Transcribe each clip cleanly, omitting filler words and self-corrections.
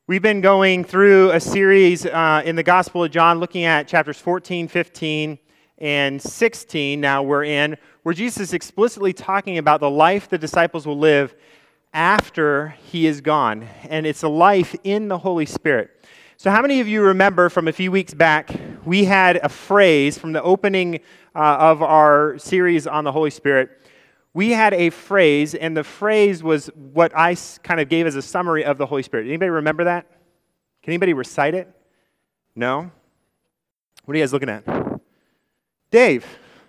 We've been going through a series in the Gospel of John, looking at chapters 14, 15, and 16, now we're in, where Jesus is explicitly talking about the life the disciples will live after he is gone. And it's a life in the Holy Spirit. So how many of you remember from a few weeks back, we had a phrase from the opening of our series on the Holy Spirit. We had a phrase, and the phrase was what I kind of gave as a summary of the Holy Spirit. Anybody remember that? Can anybody recite it? No? What are you guys looking at? Dave.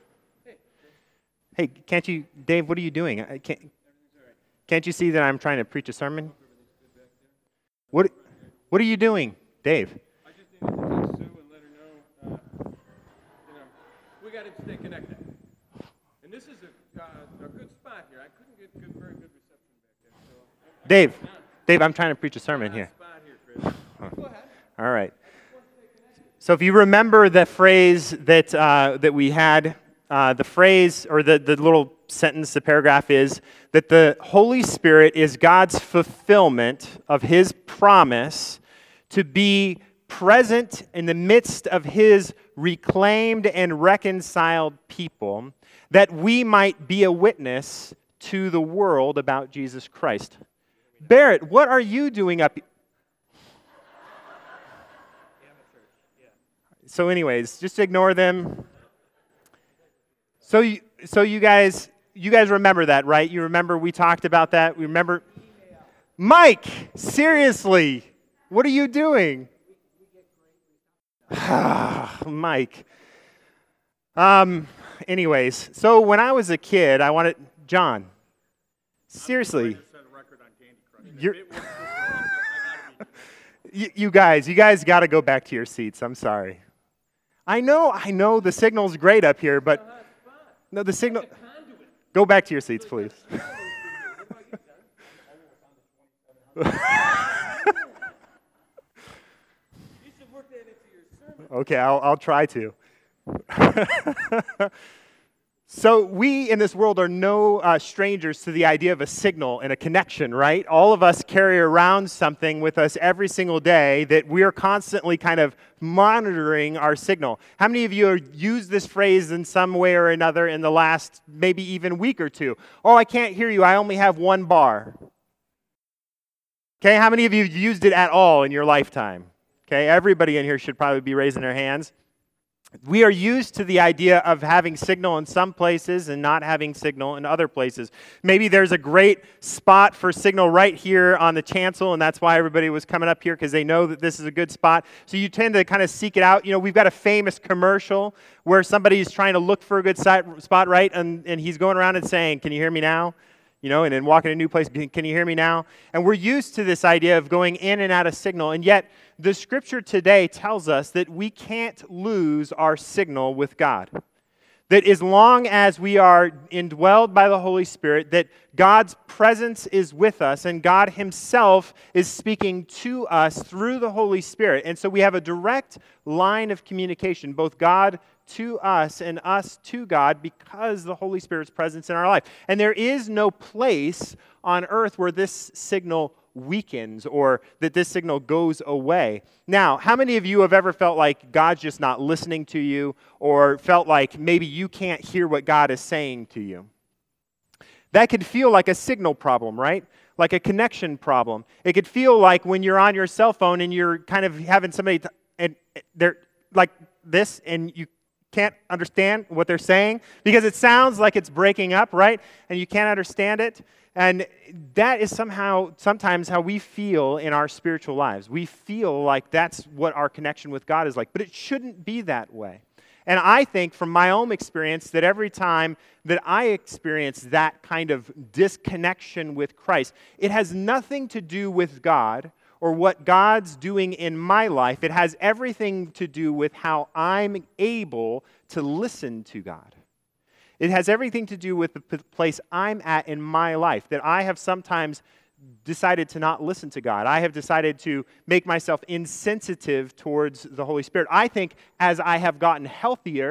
Hey, can't you, Dave, what are you doing? Can't you see that I'm trying to preach a sermon? What are you doing, Dave? I just needed to text Sue and let her know, we got to stay connected. And this is a good spot here. I couldn't get very good reception back there. So Dave, I'm trying to preach a sermon here. Spot here, Chris. Go ahead. All right. So if you remember the phrase that we had, the phrase or the little sentence, the paragraph is that the Holy Spirit is God's fulfillment of His promise to be present in the midst of His reclaimed and reconciled people, that we might be a witness to the world about Jesus Christ. Barrett, what are you doing up? So anyways, just ignore them. So you guys remember that, right? You remember we talked about that? We remember? Mike, seriously, what are you doing? Mike. Anyways, so when I was a kid, I wanted, John, seriously. You guys got to go back to your seats. I'm sorry. I know the signal's great up here, but no, the signal. Go back to your seats, please. Okay, I'll try to. So we in this world are no strangers to the idea of a signal and a connection, right? All of us carry around something with us every single day that we're constantly kind of monitoring our signal. How many of you have used this phrase in some way or another in the last maybe even week or two? Oh, I can't hear you. I only have one bar. Okay, how many of you have used it at all in your lifetime? Okay, everybody in here should probably be raising their hands. We are used to the idea of having signal in some places and not having signal in other places. Maybe there's a great spot for signal right here on the chancel, and that's why everybody was coming up here, because they know that this is a good spot. So you tend to kind of seek it out. You know, we've got a famous commercial where somebody's trying to look for a good spot, right? And he's going around and saying, "Can you hear me now?" You know, and then walking a new place, "Can you hear me now?" And we're used to this idea of going in and out of signal, and yet the Scripture today tells us that we can't lose our signal with God. That as long as we are indwelled by the Holy Spirit, that God's presence is with us, and God Himself is speaking to us through the Holy Spirit. And so we have a direct line of communication, both God to us and us to God, because the Holy Spirit's presence in our life. And there is no place on earth where this signal weakens or that this signal goes away. Now, how many of you have ever felt like God's just not listening to you, or felt like maybe you can't hear what God is saying to you? That could feel like a signal problem, right? Like a connection problem. It could feel like when you're on your cell phone and you're kind of having somebody and they're like this and you can't understand what they're saying because it sounds like it's breaking up, right? And you can't understand it. And that is sometimes how we feel in our spiritual lives. We feel like that's what our connection with God is like, but it shouldn't be that way. And I think from my own experience that every time that I experience that kind of disconnection with Christ, it has nothing to do with God or what God's doing in my life. It has everything to do with how I'm able to listen to God. It has everything to do with the place I'm at in my life, that I have sometimes decided to not listen to God. I have decided to make myself insensitive towards the Holy Spirit. I think as I have gotten healthier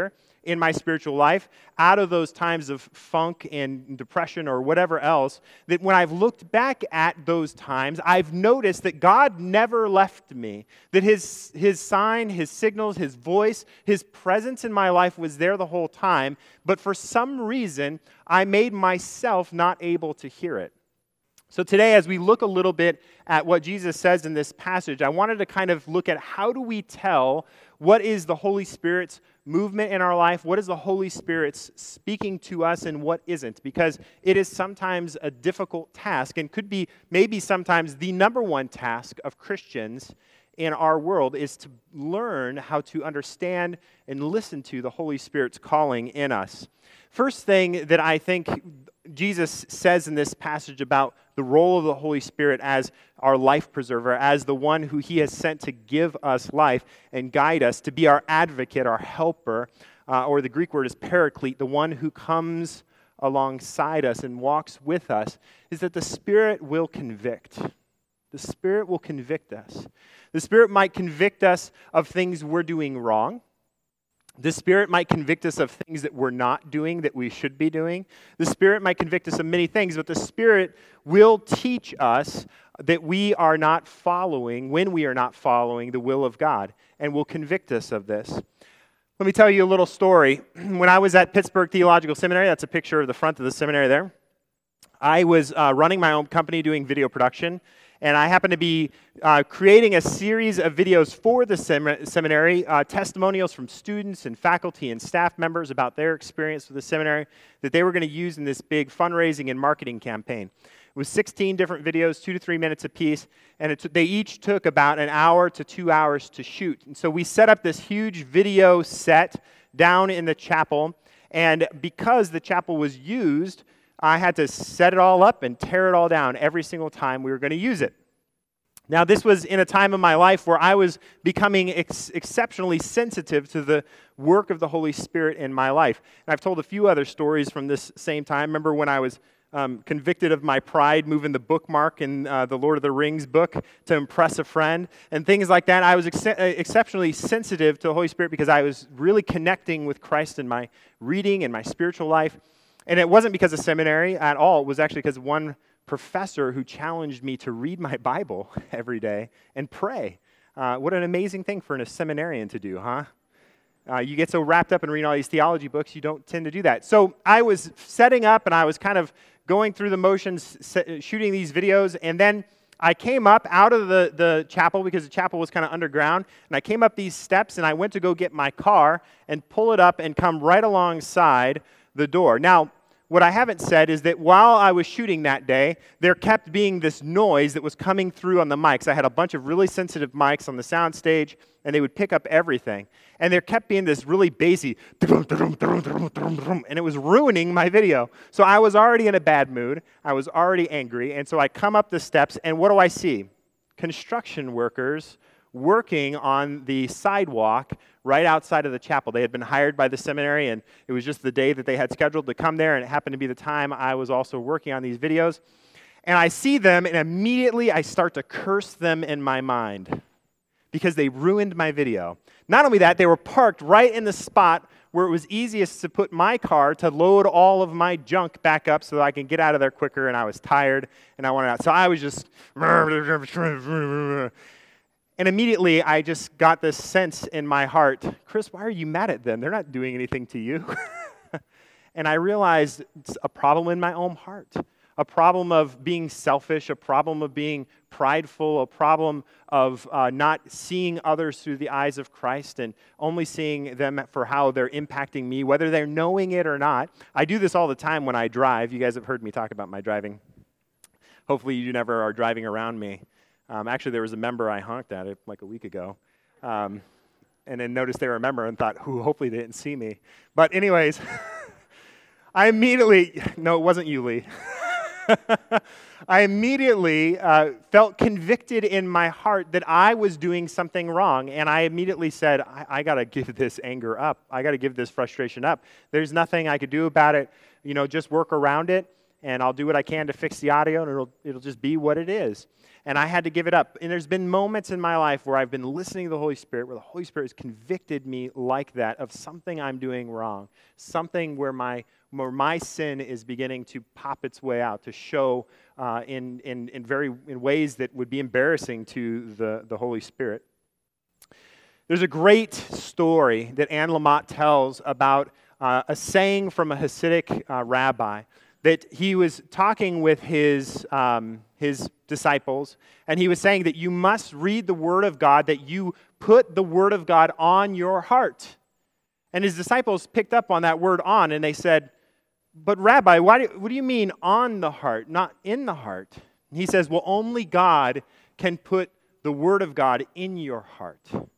in my spiritual life, out of those times of funk and depression or whatever else, that when I've looked back at those times, I've noticed that God never left me, that his sign, his signals, his voice, his presence in my life was there the whole time, but for some reason, I made myself not able to hear it. So today, as we look a little bit at what Jesus says in this passage, I wanted to kind of look at how do we tell what is the Holy Spirit's movement in our life, what is the Holy Spirit's speaking to us, and what isn't, because it is sometimes a difficult task and could be maybe sometimes the number one task of Christians in our world is to learn how to understand and listen to the Holy Spirit's calling in us. First thing that I think Jesus says in this passage about the role of the Holy Spirit as our life preserver, as the one who he has sent to give us life and guide us, to be our advocate, our helper, or the Greek word is paraclete, the one who comes alongside us and walks with us, is that the Spirit will convict. The Spirit will convict us. The Spirit might convict us of things we're doing wrong. The Spirit might convict us of things that we're not doing that we should be doing. The Spirit might convict us of many things, but the Spirit will teach us that we are not following, when we are not following the will of God, and will convict us of this. Let me tell you a little story. When I was at Pittsburgh Theological Seminary, that's a picture of the front of the seminary there, I was running my own company doing video production, and I happened to be creating a series of videos for the seminary, testimonials from students and faculty and staff members about their experience with the seminary that they were going to use in this big fundraising and marketing campaign. It was 16 different videos, 2 to 3 minutes apiece, and they each took about an hour to 2 hours to shoot. And so we set up this huge video set down in the chapel, and because the chapel was used, I had to set it all up and tear it all down every single time we were going to use it. Now, this was in a time of my life where I was becoming exceptionally sensitive to the work of the Holy Spirit in my life. And I've told a few other stories from this same time. Remember when I was convicted of my pride, moving the bookmark in the Lord of the Rings book to impress a friend, and things like that. I was exceptionally sensitive to the Holy Spirit because I was really connecting with Christ in my reading and my spiritual life. And it wasn't because of seminary at all. It was actually because of one professor who challenged me to read my Bible every day and pray. What an amazing thing for a seminarian to do, huh? You get so wrapped up in reading all these theology books, you don't tend to do that. So I was setting up, and I was kind of going through the motions, shooting these videos, and then I came up out of the chapel because the chapel was kind of underground, and I came up these steps, and I went to go get my car and pull it up and come right alongside the door. Now, what I haven't said is that while I was shooting that day, there kept being this noise that was coming through on the mics. I had a bunch of really sensitive mics on the sound stage, and they would pick up everything. And there kept being this really bassy, and it was ruining my video. So I was already in a bad mood. I was already angry. And so I come up the steps, and what do I see? Construction workers working on the sidewalk right outside of the chapel. They had been hired by the seminary, and it was just the day that they had scheduled to come there, and it happened to be the time I was also working on these videos. And I see them, and immediately I start to curse them in my mind because they ruined my video. Not only that, they were parked right in the spot where it was easiest to put my car to load all of my junk back up so that I can get out of there quicker, and I was tired, and I wanted out. So I was just... And immediately, I just got this sense in my heart, Chris, why are you mad at them? They're not doing anything to you. And I realized it's a problem in my own heart, a problem of being selfish, a problem of being prideful, a problem of not seeing others through the eyes of Christ and only seeing them for how they're impacting me, whether they're knowing it or not. I do this all the time when I drive. You guys have heard me talk about my driving. Hopefully, you never are driving around me. Actually, there was a member I honked at like a week ago, and then noticed they were a member and thought, hopefully they didn't see me. But anyways, I immediately, no, it wasn't you, Lee. I immediately felt convicted in my heart that I was doing something wrong, and I immediately said, I got to give this anger up. I got to give this frustration up. There's nothing I could do about it, just work around it. and I'll do what I can to fix the audio, and it'll just be what it is. And I had to give it up. And there's been moments in my life where I've been listening to the Holy Spirit, where the Holy Spirit has convicted me like that of something I'm doing wrong, something where my sin is beginning to pop its way out, to show in ways that would be embarrassing to the Holy Spirit. There's a great story that Anne Lamott tells about a saying from a Hasidic rabbi that he was talking with his disciples, and he was saying that you must read the Word of God, that you put the Word of God on your heart. And his disciples picked up on that word "on," and they said, "But Rabbi, what do you mean on the heart, not in the heart?" And he says, well, only God can put the Word of God in your heart.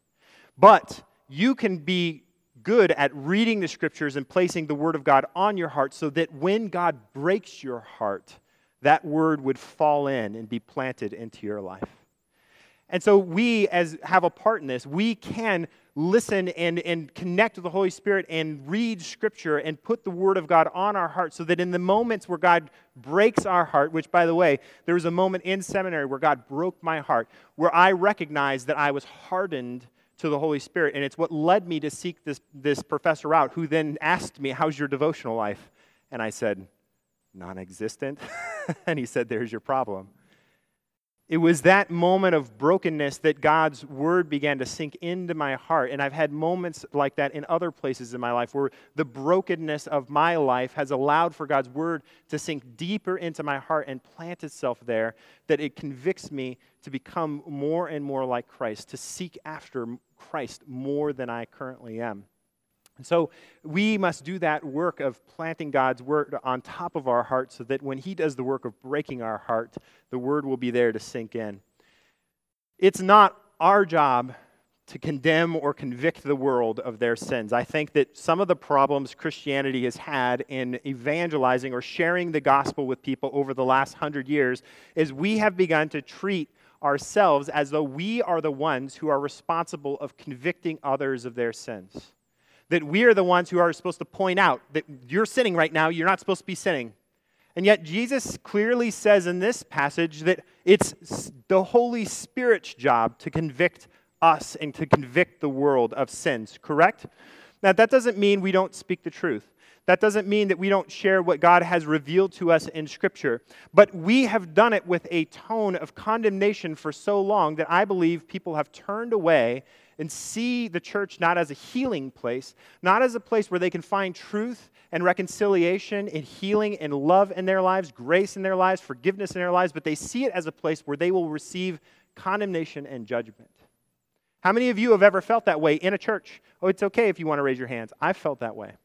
But you can be good at reading the Scriptures and placing the Word of God on your heart so that when God breaks your heart, that Word would fall in and be planted into your life. And so we, as have a part in this, we can listen and connect with the Holy Spirit and read Scripture and put the Word of God on our heart so that in the moments where God breaks our heart, which, by the way, there was a moment in seminary where God broke my heart, where I recognized that I was hardened to the Holy Spirit, and it's what led me to seek this professor out, who then asked me, how's your devotional life? And I said, non-existent. And he said, there's your problem. It was that moment of brokenness that God's Word began to sink into my heart, and I've had moments like that in other places in my life where the brokenness of my life has allowed for God's Word to sink deeper into my heart and plant itself there, that it convicts me to become more and more like Christ, to seek after Christ more than I currently am. And so we must do that work of planting God's Word on top of our heart so that when He does the work of breaking our heart, the Word will be there to sink in. It's not our job to condemn or convict the world of their sins. I think that some of the problems Christianity has had in evangelizing or sharing the gospel with people over the last 100 years is we have begun to treat ourselves as though we are the ones who are responsible of convicting others of their sins. That we are the ones who are supposed to point out that you're sinning right now, you're not supposed to be sinning. And yet Jesus clearly says in this passage that it's the Holy Spirit's job to convict us and to convict the world of sins, correct? Now, that doesn't mean we don't speak the truth. That doesn't mean that we don't share what God has revealed to us in Scripture. But we have done it with a tone of condemnation for so long that I believe people have turned away and see the church not as a healing place, not as a place where they can find truth and reconciliation and healing and love in their lives, grace in their lives, forgiveness in their lives, but they see it as a place where they will receive condemnation and judgment. How many of you have ever felt that way in a church? Oh, it's okay if you want to raise your hands. I've felt that way.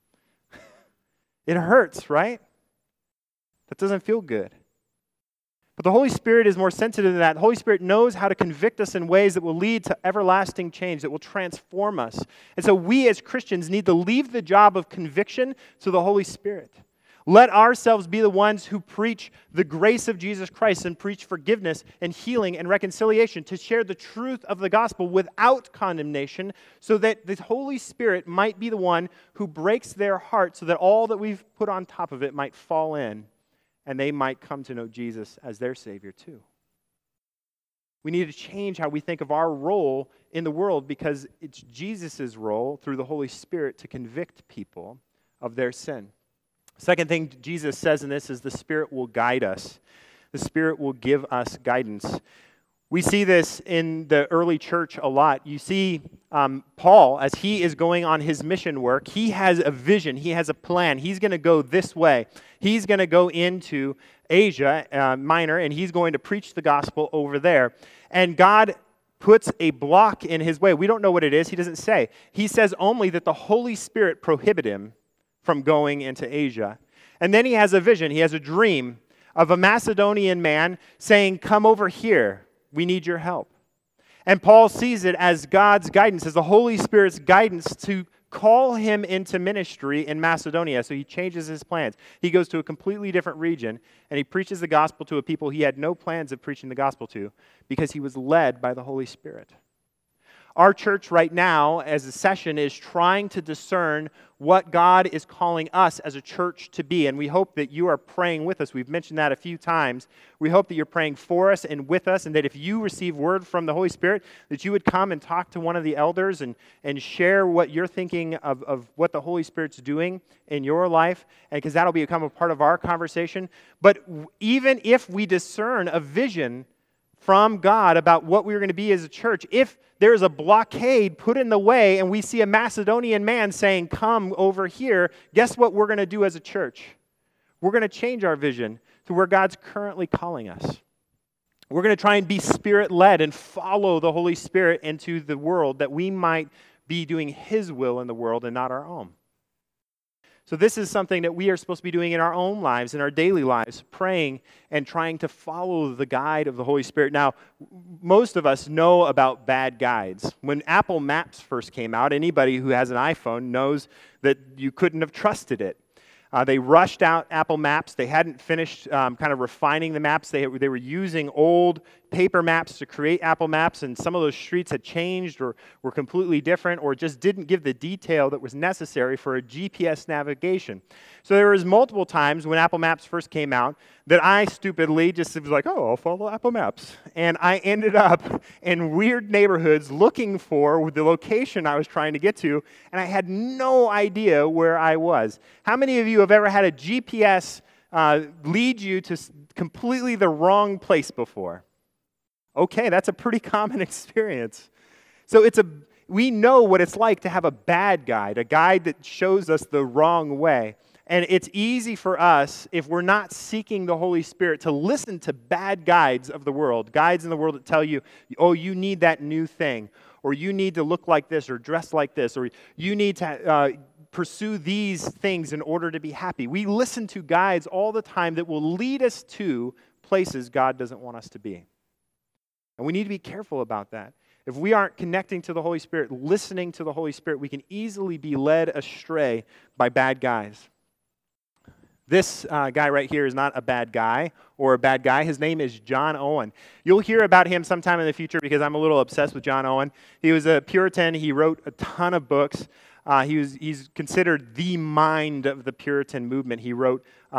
It hurts, right? That doesn't feel good. But the Holy Spirit is more sensitive than that. The Holy Spirit knows how to convict us in ways that will lead to everlasting change, that will transform us. And so we as Christians need to leave the job of conviction to the Holy Spirit. Let ourselves be the ones who preach the grace of Jesus Christ and preach forgiveness and healing and reconciliation, to share the truth of the gospel without condemnation, so that the Holy Spirit might be the one who breaks their heart so that all that we've put on top of it might fall in and they might come to know Jesus as their Savior too. We need to change how we think of our role in the world, because it's Jesus' role through the Holy Spirit to convict people of their sin. Second thing Jesus says in this is the Spirit will guide us. The Spirit will give us guidance. We see this in the early church a lot. You see Paul, as he is going on his mission work, he has a vision, he has a plan. He's going to go this way. He's going to go into Asia Minor, and he's going to preach the gospel over there. And God puts a block in his way. We don't know what it is. He doesn't say. He says only that the Holy Spirit prohibited him from going into Asia. And then he has a vision. He has a dream of a Macedonian man saying, come over here. We need your help. And Paul sees it as God's guidance, as the Holy Spirit's guidance to call him into ministry in Macedonia. So he changes his plans. He goes to a completely different region, and he preaches the gospel to a people he had no plans of preaching the gospel to, because he was led by the Holy Spirit. Our church right now, as a session, is trying to discern what God is calling us as a church to be. And we hope that you are praying with us. We've mentioned that a few times. We hope that you're praying for us and with us, and that if you receive word from the Holy Spirit, that you would come and talk to one of the elders and share what you're thinking of what the Holy Spirit's doing in your life, and because that'll become a part of our conversation. But even if we discern a vision from God about what we're going to be as a church, if there's a blockade put in the way and we see a Macedonian man saying, come over here, guess what we're going to do as a church? We're going to change our vision to where God's currently calling us. We're going to try and be Spirit-led and follow the Holy Spirit into the world, that we might be doing His will in the world and not our own. So this is something that we are supposed to be doing in our own lives, in our daily lives, praying and trying to follow the guide of the Holy Spirit. Now, most of us know about bad guides. When Apple Maps first came out, anybody who has an iPhone knows that you couldn't have trusted it. They rushed out Apple Maps. They hadn't finished kind of refining the maps. They were using old paper maps to create Apple Maps, and some of those streets had changed or were completely different, or just didn't give the detail that was necessary for a GPS navigation. So there was multiple times when Apple Maps first came out that I stupidly just was like, oh, I'll follow Apple Maps. And I ended up in weird neighborhoods looking for the location I was trying to get to, and I had no idea where I was. How many of you have ever had a GPS lead you to completely the wrong place before? Okay, that's a pretty common experience. So we know what it's like to have a bad guide, a guide that shows us the wrong way. And it's easy for us, if we're not seeking the Holy Spirit, to listen to bad guides of the world, guides in the world that tell you, oh, you need that new thing, or you need to look like this, or dress like this, or you need to pursue these things in order to be happy. We listen to guides all the time that will lead us to places God doesn't want us to be. And we need to be careful about that. If we aren't connecting to the Holy Spirit, listening to the Holy Spirit, we can easily be led astray by bad guys. This guy right here is not a bad guy or a bad guy. His name is John Owen. You'll hear about him sometime in the future because I'm a little obsessed with John Owen. He was a Puritan. He wrote a ton of books. He's considered the mind of the Puritan movement. He wrote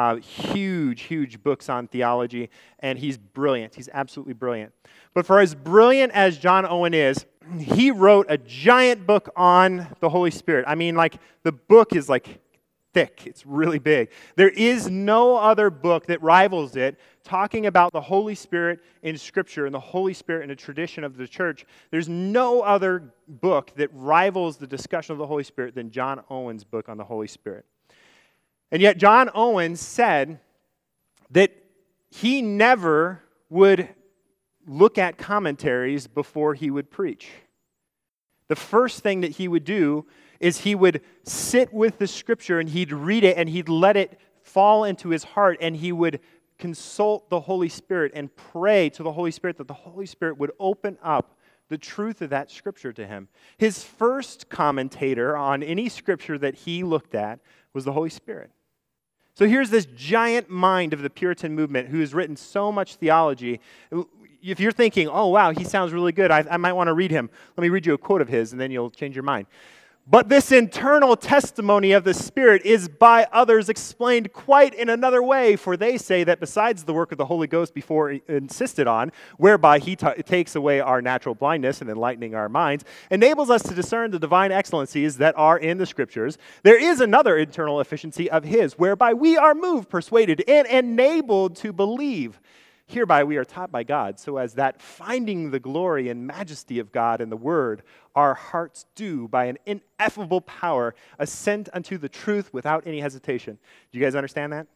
huge books on theology, and he's brilliant. He's absolutely brilliant. But for as brilliant as John Owen is, he wrote a giant book on the Holy Spirit. I mean, like, the book is like thick. It's really big. There is no other book that rivals it talking about the Holy Spirit in Scripture and the Holy Spirit in the tradition of the church. There's no other book that rivals the discussion of the Holy Spirit than John Owen's book on the Holy Spirit. And yet John Owen said that he never would look at commentaries before he would preach. The first thing that he would do is he would sit with the Scripture and he'd read it and he'd let it fall into his heart, and he would consult the Holy Spirit and pray to the Holy Spirit that the Holy Spirit would open up the truth of that Scripture to him. His first commentator on any Scripture that he looked at was the Holy Spirit. So here's this giant mind of the Puritan movement who has written so much theology. If you're thinking, oh, wow, he sounds really good, I might want to read him. Let me read you a quote of his, and then you'll change your mind. But this internal testimony of the Spirit is by others explained quite in another way, for they say that besides the work of the Holy Ghost before insisted on, whereby he takes away our natural blindness and enlightening our minds, enables us to discern the divine excellencies that are in the Scriptures, there is another internal efficiency of his, whereby we are moved, persuaded, and enabled to believe. Hereby we are taught by God, so as that finding the glory and majesty of God in the Word, our hearts do, by an ineffable power, assent unto the truth without any hesitation. Do you guys understand that?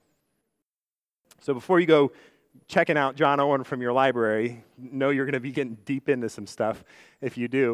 So before you go checking out John Owen from your library, know you're going to be getting deep into some stuff if you do.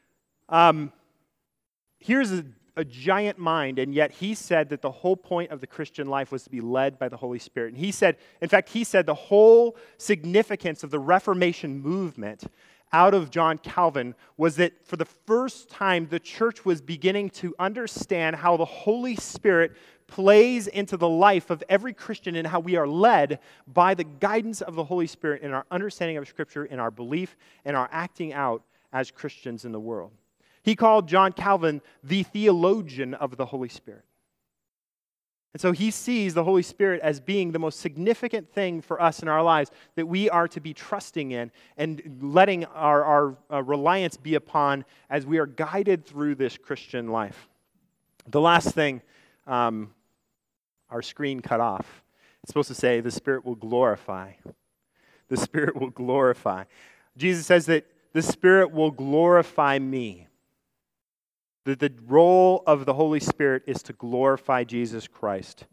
Here's a giant mind, and yet he said that the whole point of the Christian life was to be led by the Holy Spirit. And he said the whole significance of the Reformation movement out of John Calvin was that for the first time the church was beginning to understand how the Holy Spirit plays into the life of every Christian and how we are led by the guidance of the Holy Spirit in our understanding of Scripture, in our belief, and our acting out as Christians in the world. He called John Calvin the theologian of the Holy Spirit. And so he sees the Holy Spirit as being the most significant thing for us in our lives that we are to be trusting in and letting our reliance be upon as we are guided through this Christian life. The last thing, our screen cut off. It's supposed to say, the Spirit will glorify. The Spirit will glorify. Jesus says that the Spirit will glorify me. That the role of the Holy Spirit is to glorify Jesus Christ.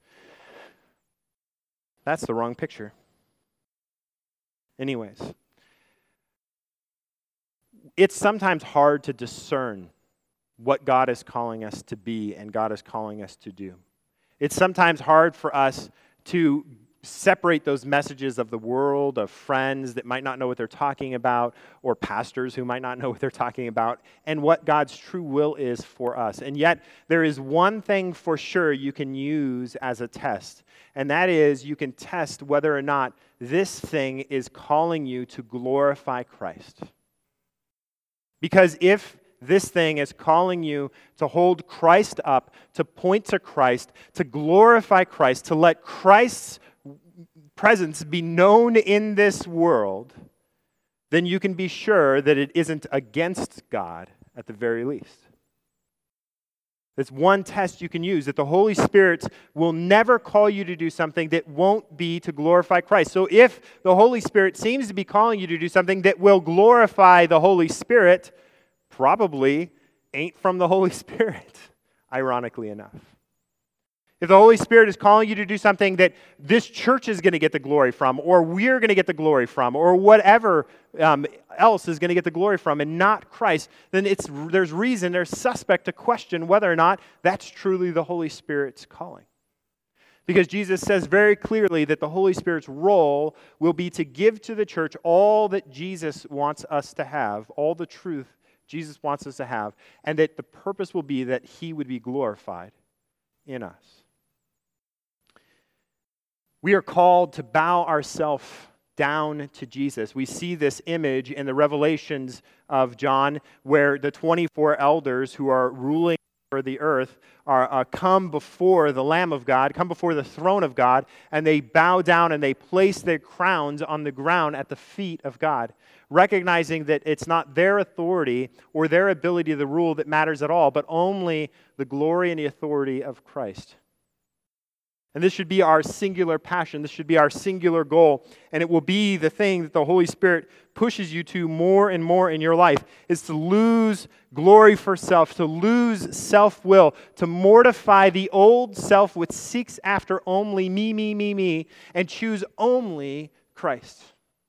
That's the wrong picture. Anyways, it's sometimes hard to discern what God is calling us to be and God is calling us to do. It's sometimes hard for us to separate those messages of the world, of friends that might not know what they're talking about, or pastors who might not know what they're talking about, and what God's true will is for us. And yet, there is one thing for sure you can use as a test, and that is you can test whether or not this thing is calling you to glorify Christ. Because if this thing is calling you to hold Christ up, to point to Christ, to glorify Christ, to let Christ's presence be known in this world, then you can be sure that it isn't against God at the very least. That's one test you can use, that the Holy Spirit will never call you to do something that won't be to glorify Christ. So if the Holy Spirit seems to be calling you to do something that will glorify the Holy Spirit, probably ain't from the Holy Spirit, ironically enough. If the Holy Spirit is calling you to do something that this church is going to get the glory from, or we're going to get the glory from, or whatever else is going to get the glory from, and not Christ, then there's suspect to question whether or not that's truly the Holy Spirit's calling. Because Jesus says very clearly that the Holy Spirit's role will be to give to the church all that Jesus wants us to have, all the truth Jesus wants us to have, and that the purpose will be that He would be glorified in us. We are called to bow ourselves down to Jesus. We see this image in the Revelations of John where the 24 elders who are ruling over the earth come before the Lamb of God, come before the throne of God, and they bow down and they place their crowns on the ground at the feet of God, recognizing that it's not their authority or their ability to rule that matters at all, but only the glory and the authority of Christ. And this should be our singular passion. This should be our singular goal. And it will be the thing that the Holy Spirit pushes you to more and more in your life, is to lose glory for self, to lose self-will, to mortify the old self which seeks after only me, and choose only Christ.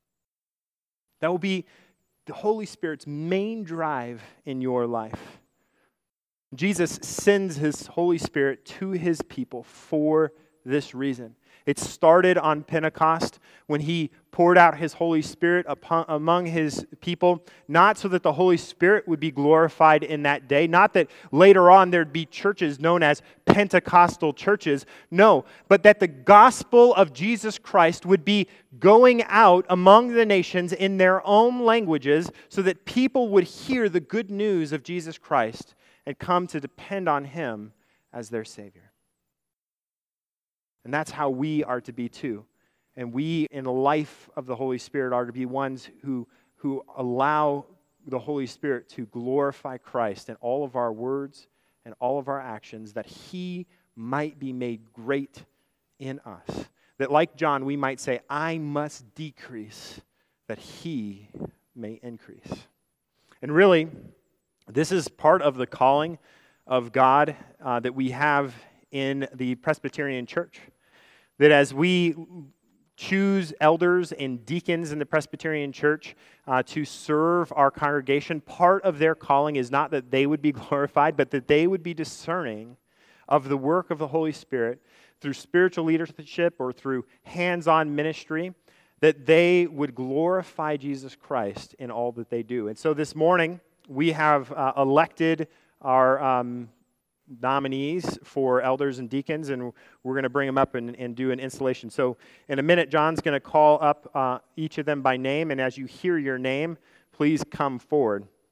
That will be the Holy Spirit's main drive in your life. Jesus sends His Holy Spirit to His people for this reason. It started on Pentecost when He poured out His Holy Spirit among His people, not so that the Holy Spirit would be glorified in that day, not that later on there'd be churches known as Pentecostal churches, no, but that the gospel of Jesus Christ would be going out among the nations in their own languages so that people would hear the good news of Jesus Christ and come to depend on Him as their Savior. And that's how we are to be too. And we, in the life of the Holy Spirit, are to be ones who allow the Holy Spirit to glorify Christ in all of our words and all of our actions, that He might be made great in us. That like John, we might say, I must decrease, that He may increase. And really, this is part of the calling of God that we have in the Presbyterian Church. That as we choose elders and deacons in the Presbyterian Church to serve our congregation, part of their calling is not that they would be glorified, but that they would be discerning of the work of the Holy Spirit through spiritual leadership or through hands-on ministry, that they would glorify Jesus Christ in all that they do. And so this morning, we have elected our nominees for elders and deacons, and we're going to bring them up and do an installation. So in a minute, John's going to call up each of them by name, and as you hear your name, please come forward.